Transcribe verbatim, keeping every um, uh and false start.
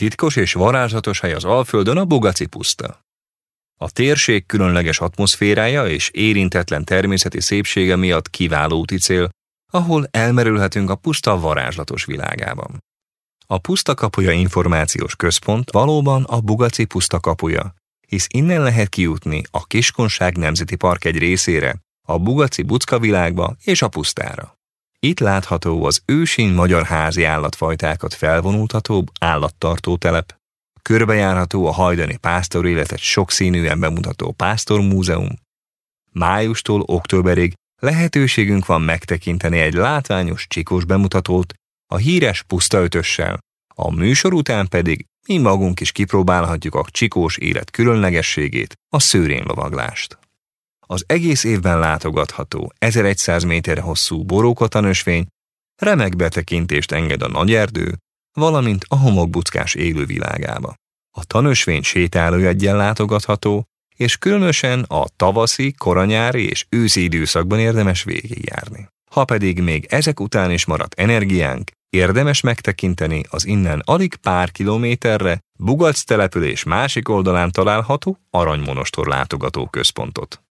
titkos és varázslatos hely az Alföldön a Bugaci-puszta. A térség különleges atmoszférája és érintetlen természeti szépsége miatt kiváló úti cél, ahol elmerülhetünk a puszta varázslatos világában. A Puszta Kapuja információs központ valóban a Bugaci puszta kapuja, hisz innen lehet kijutni a Kiskunság Nemzeti Park egy részére, a Bugaci Bucka világba és a pusztára. Itt látható az ősén magyar házi állatfajtákat felvonultató állattartó telep, körbejárható a hajdani pásztor életet sokszínűen bemutató pásztormúzeum. Májustól októberig lehetőségünk van megtekinteni egy látványos csikós bemutatót a híres pusztaötössel, a műsor után pedig mi magunk is kipróbálhatjuk a csikós élet különlegességét, a szőrénlovaglást. Az egész évben látogatható ezerszáz méter hosszú borókatanösvény remek betekintést enged a nagy erdő, valamint a homokbuckás élővilágába. A tanösvény sétálójeggyel látogatható, és különösen a tavaszi, koranyári és őszi időszakban érdemes végigjárni. Ha pedig még ezek után is maradt energiánk, érdemes megtekinteni az innen alig pár kilométerre Bugac település másik oldalán található Aranymonostor látogatóközpontot.